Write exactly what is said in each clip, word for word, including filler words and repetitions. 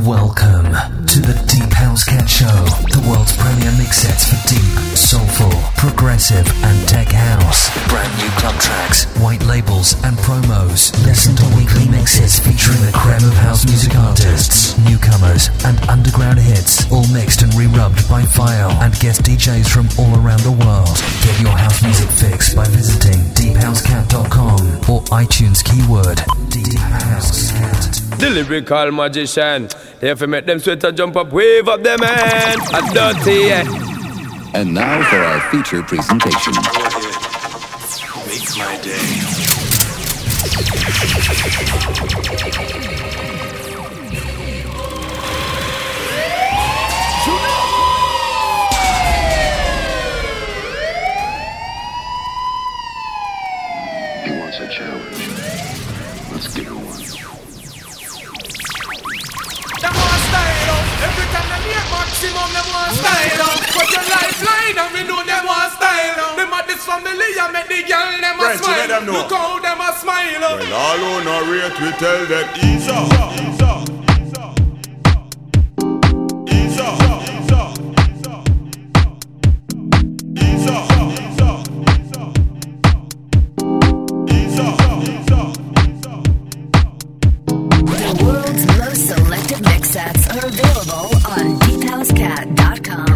Welcome to the Deep House Cat Show, the world's premier mix sets for deep, soulful, progressive and tech house. Brand new club tracks, white labels and promos. Listen to weekly mixes featuring the creme of house music artists, newcomers and underground hits, all mixed and re-rubbed by File and guest D Js from all around the world. Get your house music fix by visiting deep house cat dot com or iTunes keyword Deep House Cat. The lyrical magician, if you make them sweater jump up, wave up them hands, a dirty, yeah. And now for our feature presentation. Make my day. He wants a challenge. Let's give her one. Them want style up. Every time they make maximum, them want style up. But your lifeline and we know them want style up. Them at this family and make the girl them a smile. Them know. Look how them a smile up. Well, all who narrate, we tell them ease up, ease up, ease up, ease up, ease up, ease up, ease up. The world's most selective mix sets are available on deep house cat dot com.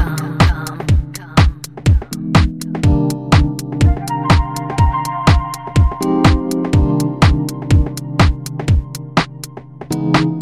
Thank you.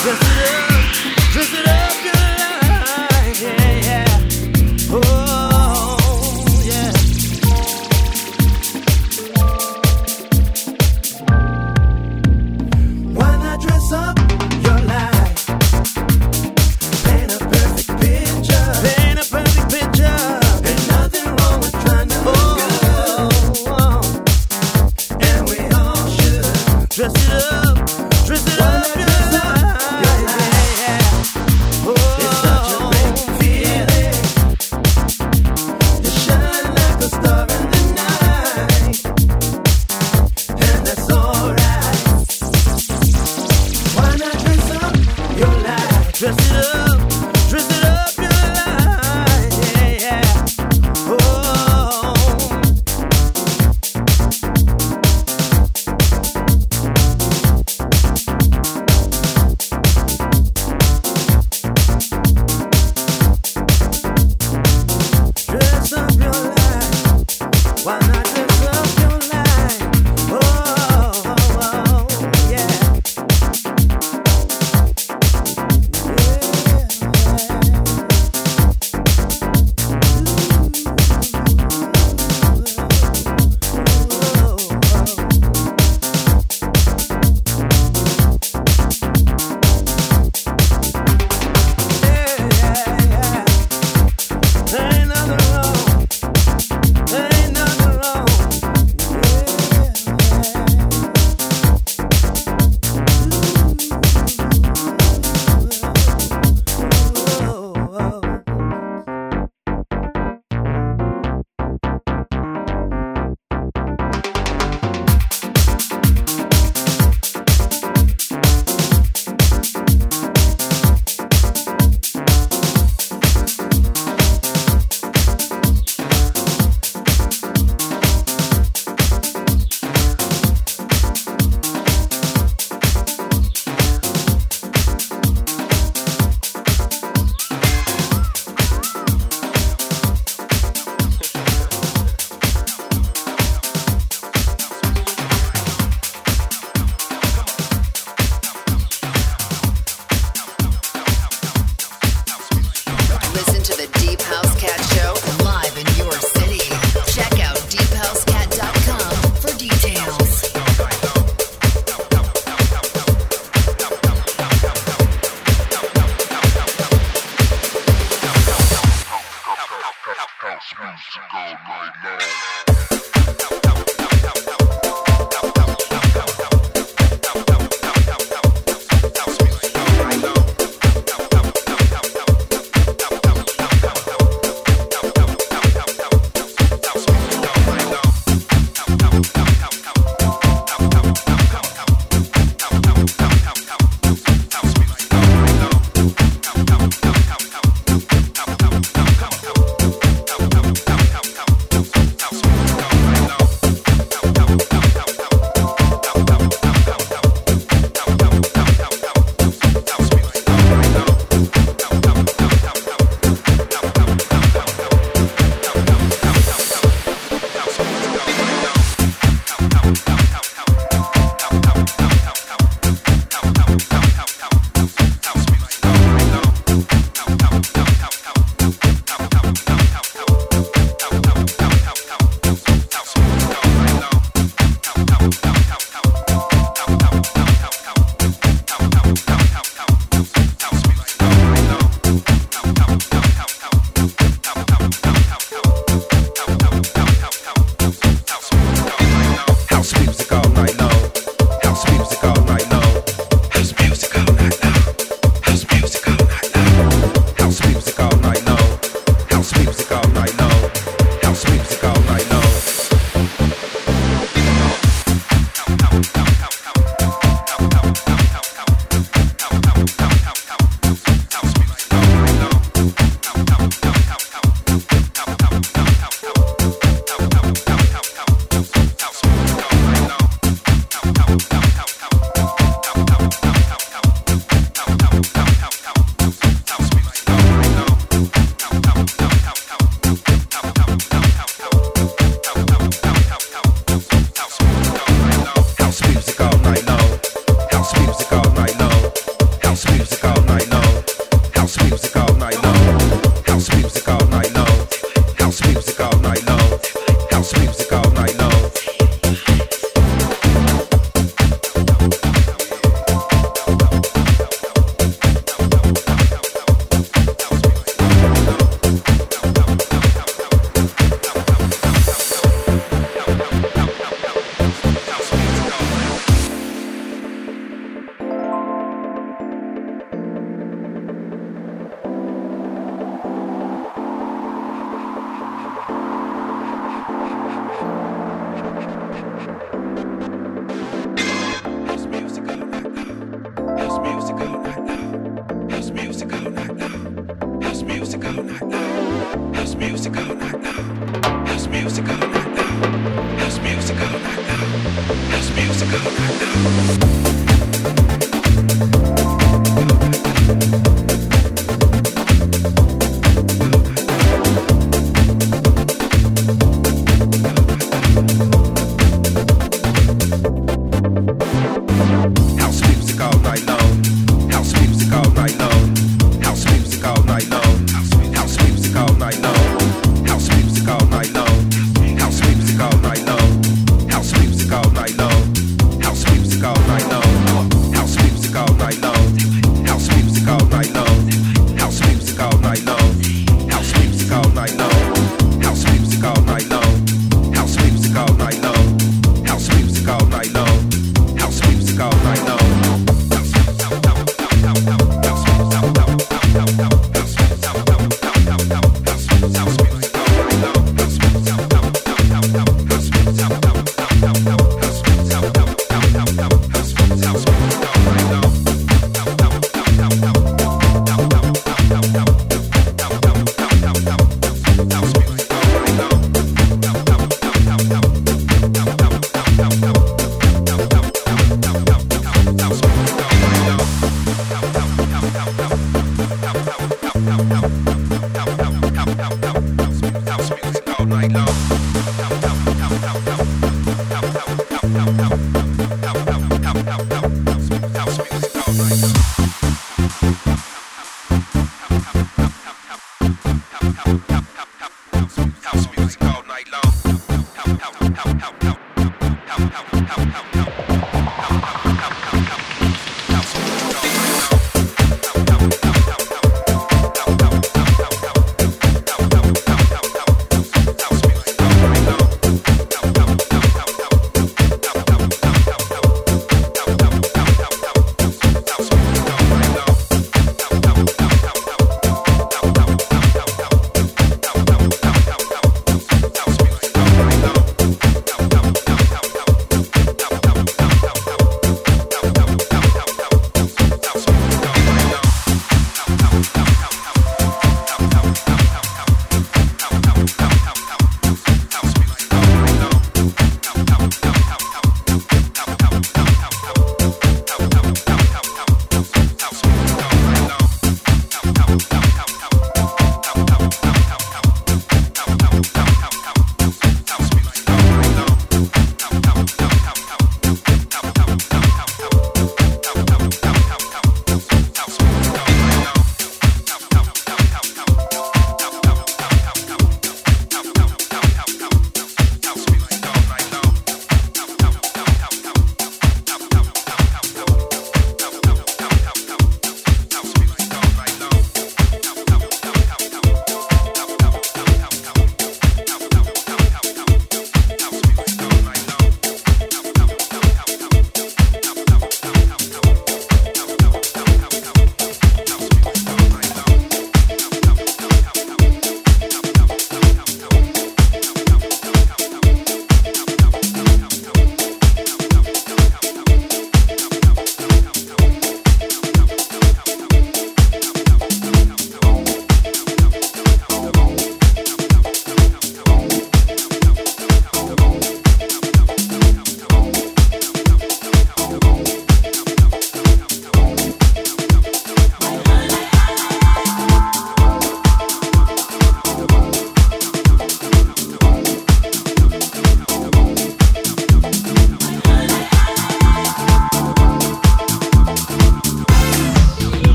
Dress it up, dress it up your life, yeah, yeah. Oh, yeah. Why not dress up your life? Paint a perfect picture, paint a perfect picture. Ain't nothing wrong with trying to look good. Oh, and we all should dress it up, dress it up. Dress it up, dress it up your life, yeah, yeah. Oh. Dress up your life, why not dress up your life? Oh, oh, oh yeah. Yeah.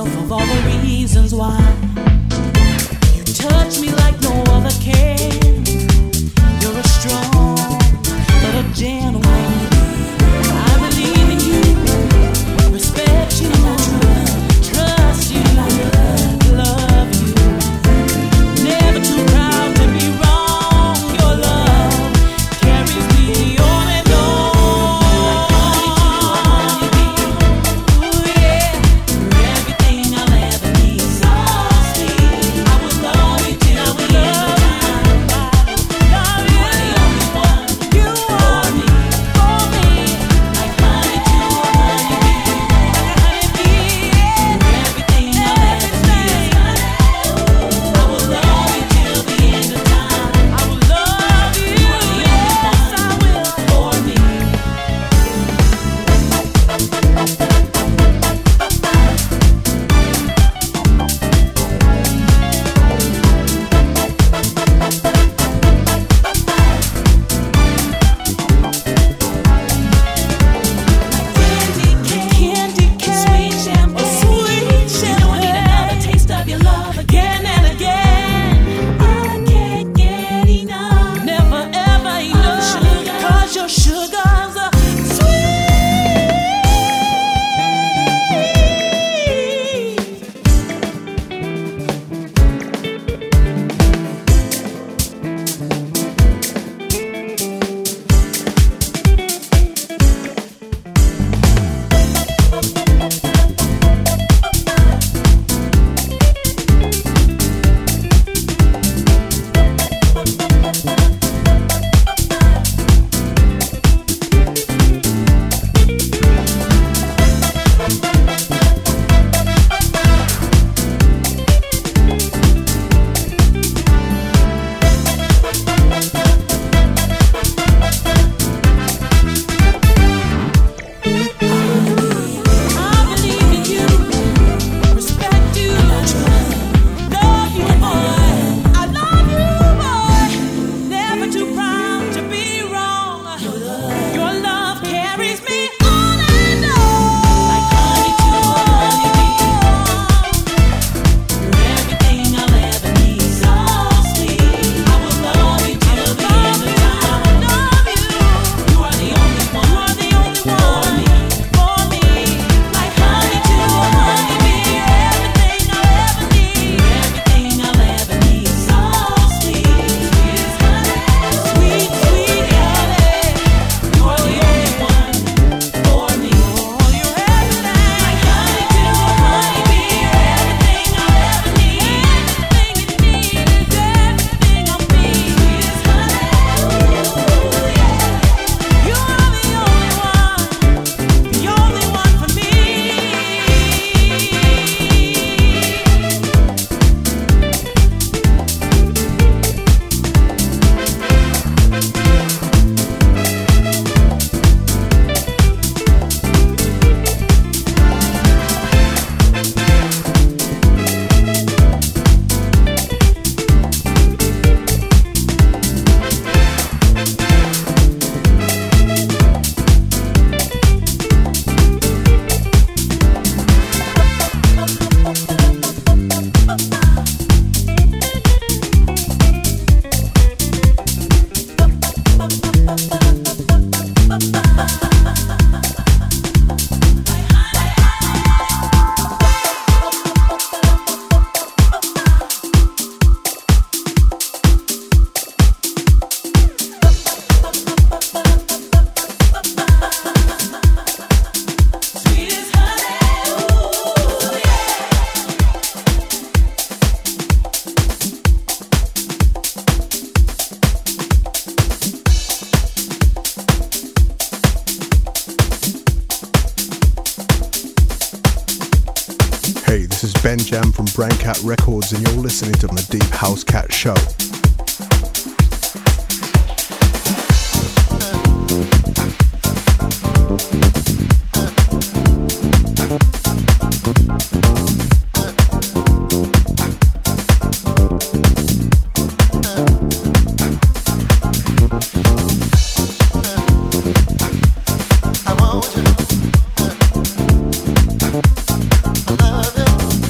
myself of all the reasons why you touch me like no other can. You're a strong but a gentle man. I believe in you, respect you, trust you, love you. Never too proud to be wrong. Your love carries me on and on. Ooh, yeah. You're everything I'll ever need. So sweet. I will love you till the end of time. Love you. You are the only one. You are me, for me. Like honey to a honeybee. Like a honeybee. You're everything I'll ever need. I will love you till the end of time. I will love you. Yes, I will. For me. Candy cane, sweet champagne, sweet champagne. You know I need another taste of your love again and again. I can't get enough, never ever enough. 'Cause your sugar's a sweet. I believe in you, respect you, love you, boy. I love you, boy. Never too proud to be wrong. Your love carries me on and on. Like honey to a honeybee. You're everything I'll ever need. So sweet. I will love you till the end of time. Love you. You are the only one. You are the only one. For me, like honey to a honeybee. Everything I'll ever need. Everything I'll ever need. So sweet, sweet honey, sweet, sweet honey. You are the only one for me. You're everything, like honey to a honeybee. Everything I'll ever need. Everything you need is everything I'll be. Sweet honey, ooh yeah. You are the only one, the only one for me. Sweetest honey, ooh yeah. Hey, this is Ben Jam from Braincat Records, and you're listening to the Deep House Cat Show. I want you. I love you.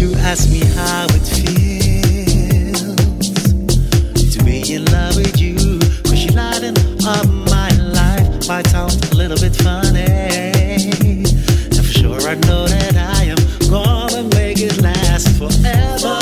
You ask me how it feels to be in love with you, 'cause you lighten up my life. Might sound a little bit funny, and for sure I know that I am gonna make it last forever.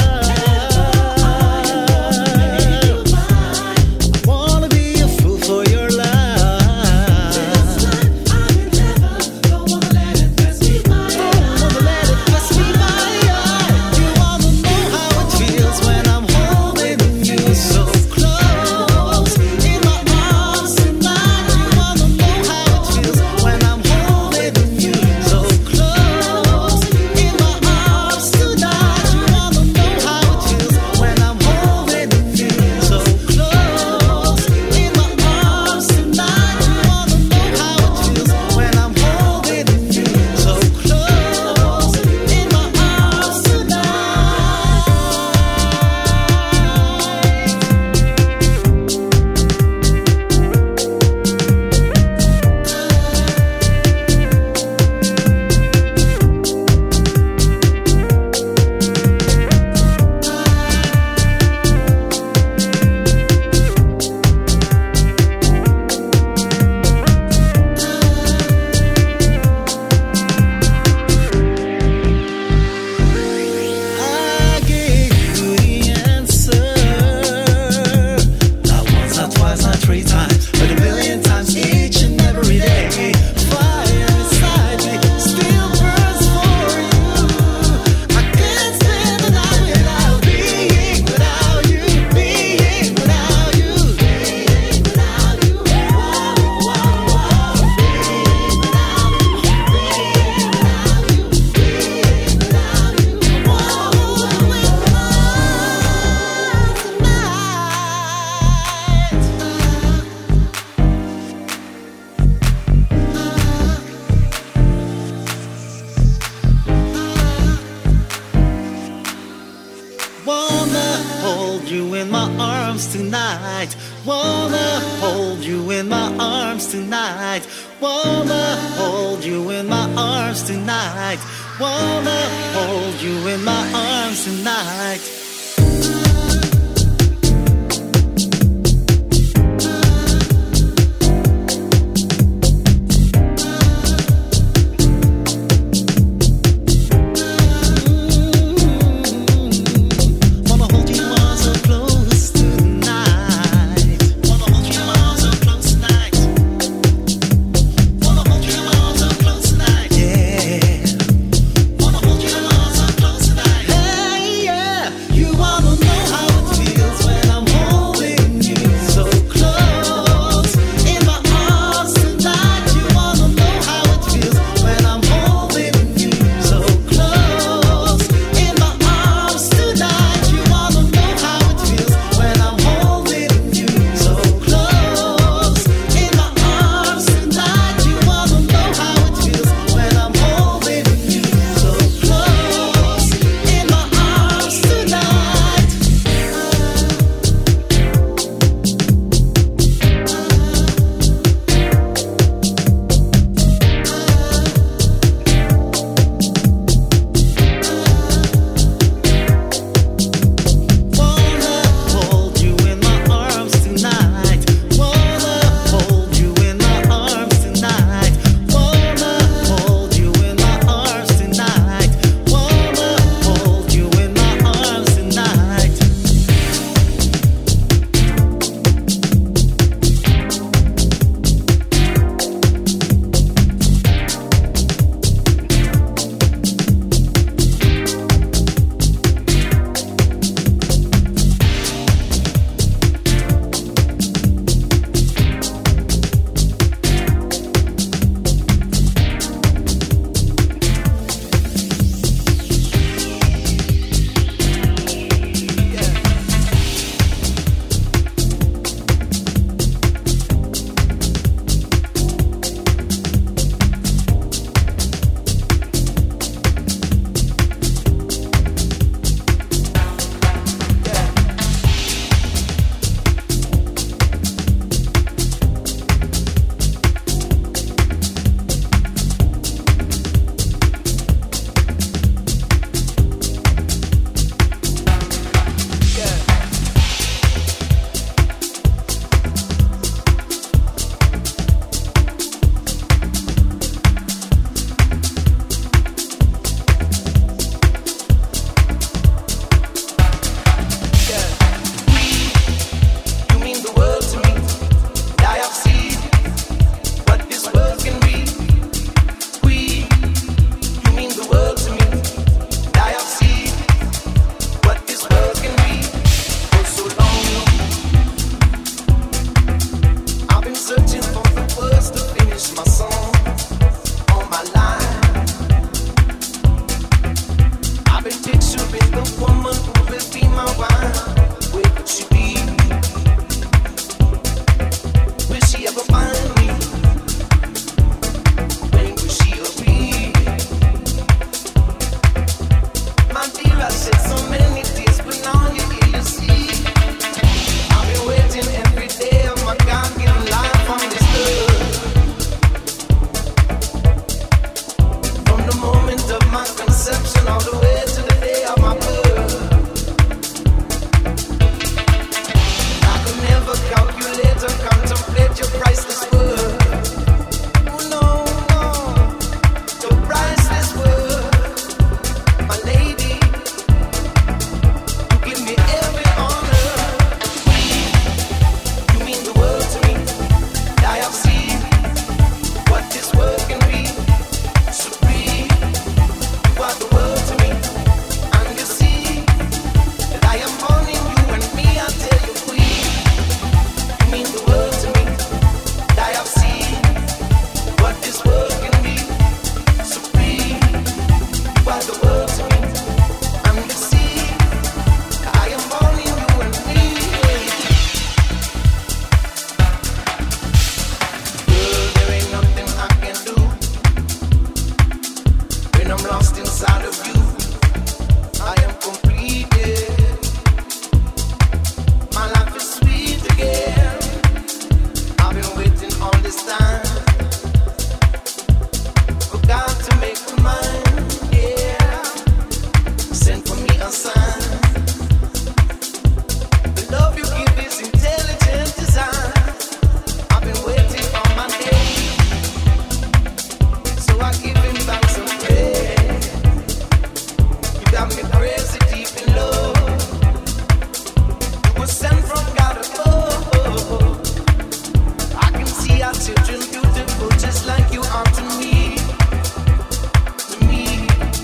me crazy deep in love. You were sent from God above. I can see our children beautiful just like you are to me. To me.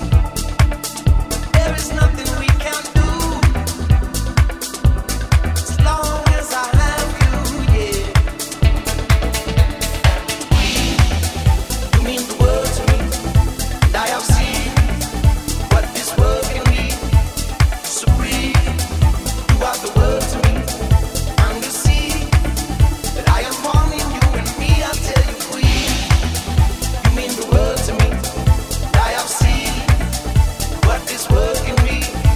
There is nothing we can do as long as I have you, yeah. You mean the world to me, and I have seen what this world can be. So breathe, you are the word to me, and you see that I am one in you and me. I tell you, breathe. You mean the world to me, and I have seen what this world can be.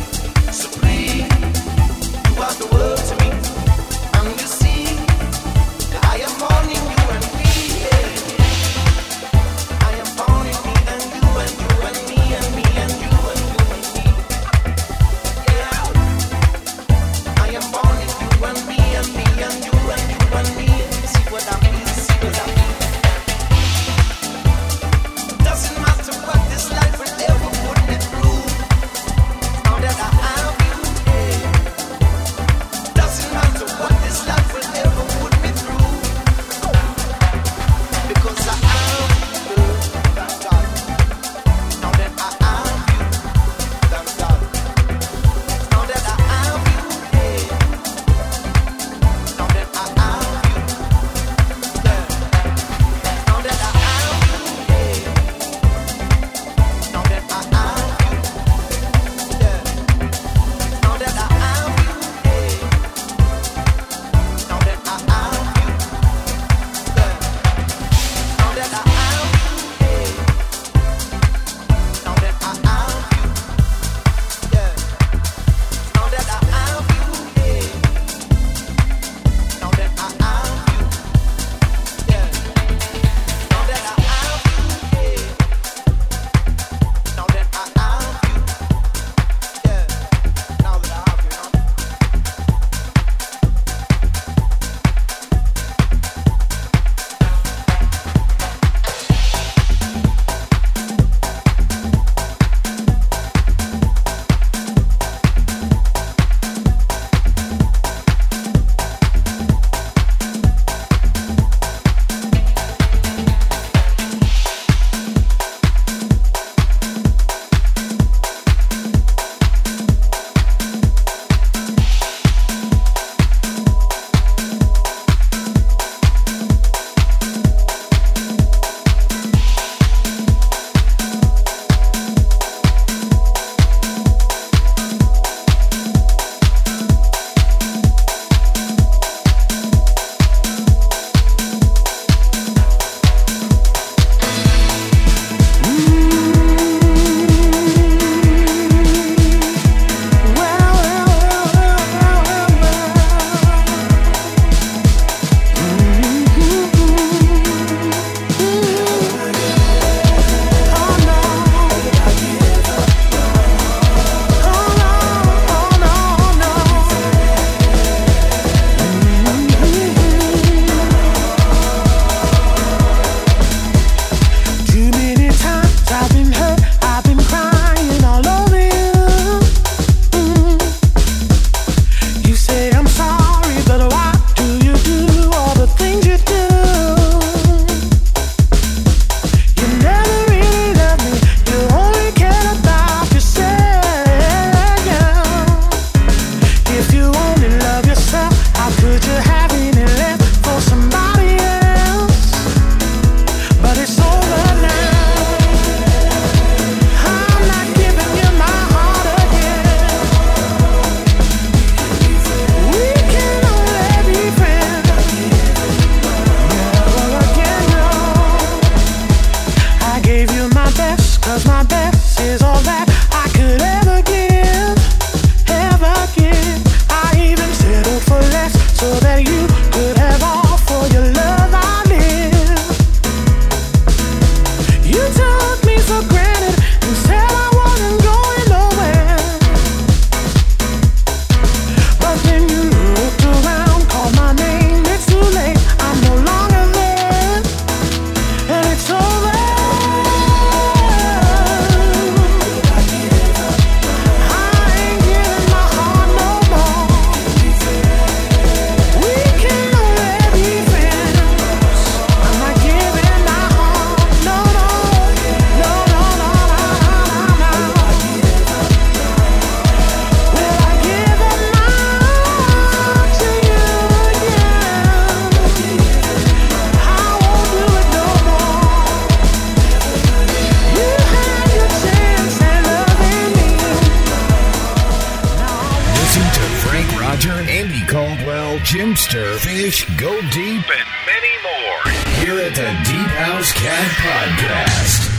Hunter, Andy Caldwell, Jimster, Fish, Go Deep, and many more. Here at the Deep House Cat Podcast.